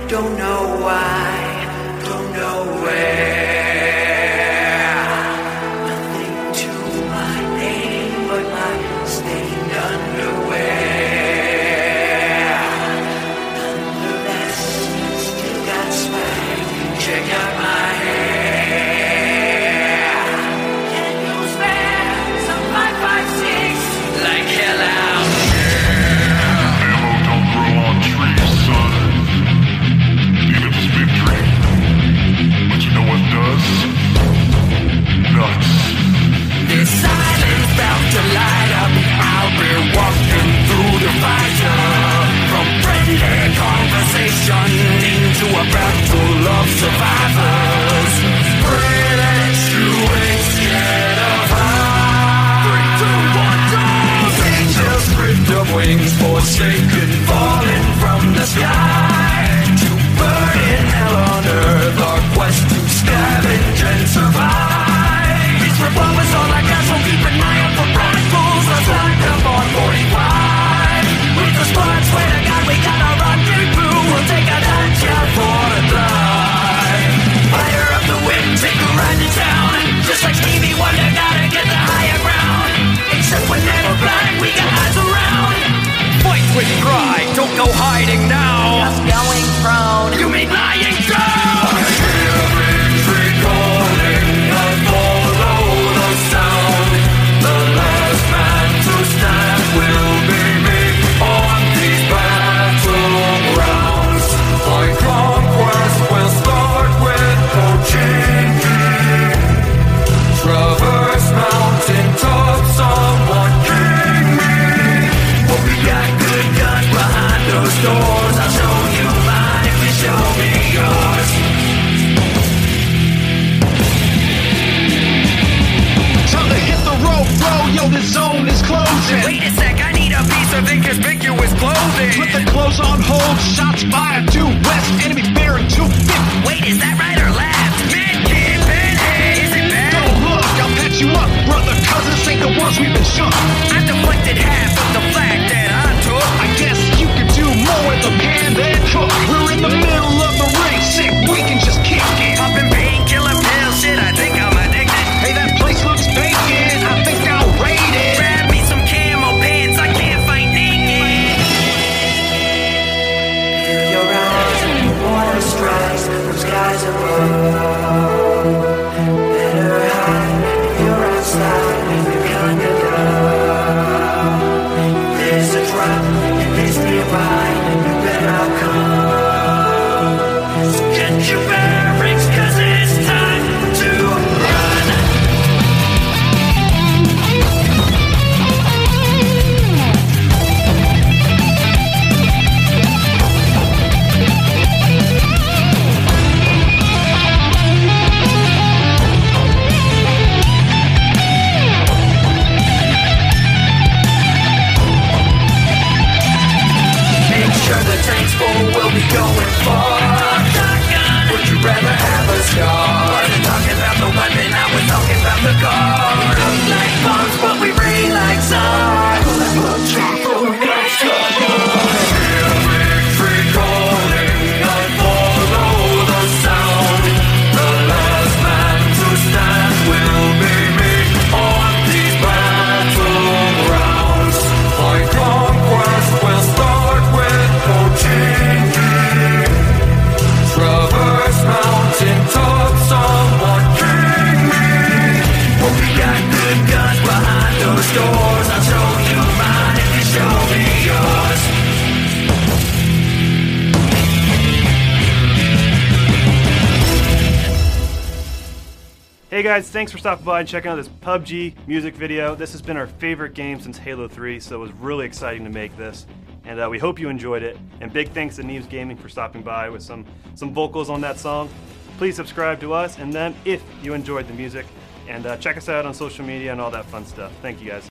Don't know why, don't know where. Nothing to my name but my stained underwear. Nonetheless, still got swag. Check out my hair. Can you spare some 556 like hell out here? Ammo don't grow on trees, son. Neither does victory. But you know what does? Nuts. This silence bound to light up. I'll be walking through the fire. From friendly conversation into a battle of survivors. Pray that you ain't scared of heights. 3, 2, 1, go! Angels spread of wings, forsaken, falling from the sky. To burn in hell on earth, our quest to scavenge and survive. These revolvers all I got, so keep an eye out for radicals. Let's lock up on 45. With the squad, swear to God, we got a rendezvous. We'll take a lunch out for the drive. Fire up the wind, take a ride to town. Just like Stevie Wonder, gotta get the higher ground. Except we're never blind, we got eyes around. Fight with pride, don't go hiding now. Just going prone. You mean lying down? I hear victory calling, I follow the sound. The last man to stand will be me on these battlegrounds. My conquest will start with Pochinki. Traverse mountain tops, someone king me. But we got good guns behind those doors. I'll show you mine if you show me yours. Time to hit the road, bro. Yo, this zone is closing. Wait a sec, I need a piece of inconspicuous clothing. Put the clothes on hold. Shots fired due west. Enemy bearing 250. Wait, is that right or left? Man, can't hey, is it bad? Don't look, I'll patch you up, brother. Cause this ain't the ones we've been shook. I deflected half of the flag that I took. I guess you could do more with the pan than cook. We're in the middle of the ring, sick. We can just kick it. Popping painkiller pills, shit, I think I'm addicted. Hey, that place looks vacant. I think I'll raid it. Grab me some camo pants, I can't fight naked. Feel your eyes and the water strikes from skies above. Better hide if you're outside with the kind of love. There's a drop and there's nearby, you better come. So get your bearings, cause it's time to run. Make sure the tank's full, we'll be going far. Would you rather have a scar? Wasn't talking about the weapon, I was talking about the guard. Look like bombs, but we rain like stars. Hear victory calling, I follow the sound. The last man to stand will be me on these battlegrounds. My conquest will start with Pochinki. Traverse mountain tops, someone king me. But we got good guns behind those doors. I'll show you mine if you show me yours. Hey guys, thanks for stopping by and checking out this PUBG music video. This has been our favorite game since Halo 3, so it was really exciting to make this. And we hope you enjoyed it. And big thanks to Neves Gaming for stopping by with some vocals on that song. Please subscribe to us and them if you enjoyed the music. And check us out on social media and all that fun stuff. Thank you guys.